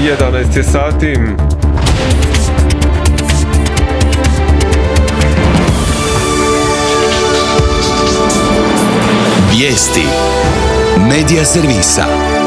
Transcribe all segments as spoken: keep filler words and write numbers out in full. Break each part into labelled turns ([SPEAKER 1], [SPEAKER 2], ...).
[SPEAKER 1] jedanaest je sati.
[SPEAKER 2] Vijesti Medija servisa.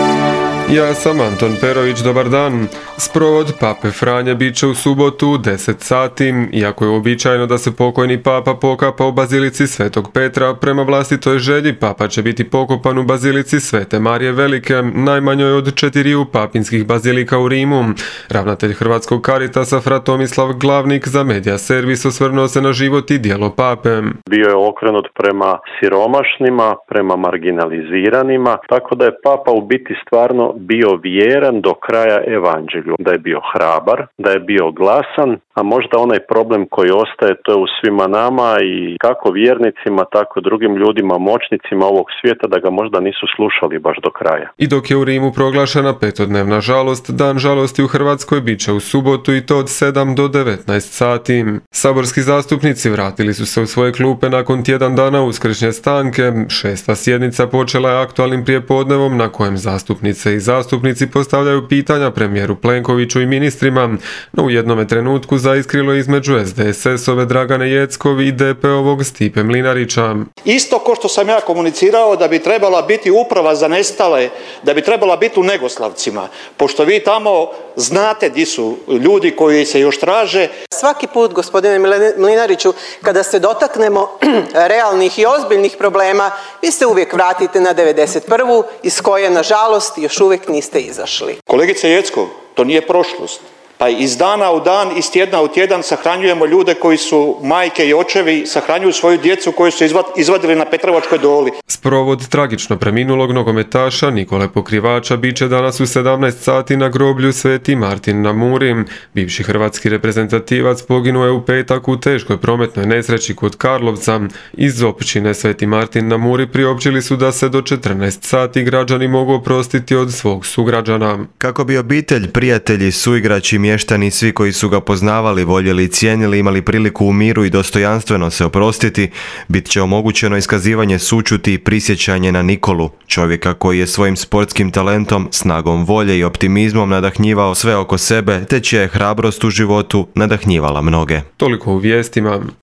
[SPEAKER 1] Ja sam Anton Perović, dobar dan. Sprovod Pape Franje bit će u subotu u deset sati. Iako je uobičajeno da se pokojni papa pokapa u bazilici Svetog Petra, prema vlastitoj želji papa će biti pokopan u bazilici Svete Marije Velike, najmanjoj od četiriju papinskih bazilika u Rimu. Ravnatelj Hrvatskog Caritasa fra Tomislav Glavnik za Medija servis osvrnuo se na život i djelo pape.
[SPEAKER 3] Bio je okrenut prema siromašnima, prema marginaliziranima, tako da je papa u biti stvarno bio vjeran do kraja evanđelju, da je bio hrabar, da je bio glasan, a možda onaj problem koji ostaje, to je u svima nama i kako vjernicima, tako drugim ljudima, moćnicima ovog svijeta, da ga možda nisu slušali baš do kraja.
[SPEAKER 1] I dok je u Rimu proglašena petodnevna žalost, dan žalosti u Hrvatskoj bit će u subotu i to od sedam do devetnaest sati. Saborski zastupnici vratili su se u svoje klupe nakon tjedan dana uskršnje stanke. Šesta sjednica počela je aktualnim prijepodnevom na kojem zastupnice i zastupnici postavljaju pitanja premijeru Plenkoviću i ministrima, no u jednome trenutku zaiskrilo između es de es es-ove Dragane Jeckov i de pe ovog Stipe Mlinarića.
[SPEAKER 4] Isto ko što sam ja komunicirao da bi trebala biti uprava za nestale, da bi trebala biti u Negoslavcima, pošto vi tamo znate di su ljudi koji se još traže.
[SPEAKER 5] Svaki put, gospodine Mlinariću, kada se dotaknemo realnih i ozbiljnih problema, vi se uvijek vratite na devedeset prvu iz koje, nažalost, još uvijek niste izašli.
[SPEAKER 4] Kolegice Jeckov, to nije prošlost. Pa iz dana u dan, iz tjedna u tjedan sahranjujemo ljude koji su majke i očevi, sahranjuju svoju djecu koju su izvadili na Petrovačkoj doli.
[SPEAKER 1] Sprovod tragično preminulog nogometaša Nikole Pokrivača bit će danas u sedamnaest sati na groblju Sveti Martin na Muri. Bivši hrvatski reprezentativac poginuo je u petak u teškoj prometnoj nesreći kod Karlovca. Iz općine Sveti Martin na Muri priopćili su da se do četrnaest sati građani mogu oprostiti od svog sugrađana.
[SPEAKER 6] Kako bi obitelj, prijatelji, suigrači, mještani, svi koji su ga poznavali, voljeli i cijenili, imali priliku u miru i dostojanstveno se oprostiti, bit će omogućeno iskazivanje sućuti i prisjećanje na Nikolu, čovjeka koji je svojim sportskim talentom, snagom volje i optimizmom nadahnjivao sve oko sebe, te čija je hrabrost u životu nadahnjivala mnoge.
[SPEAKER 1] Toliko u vijestima.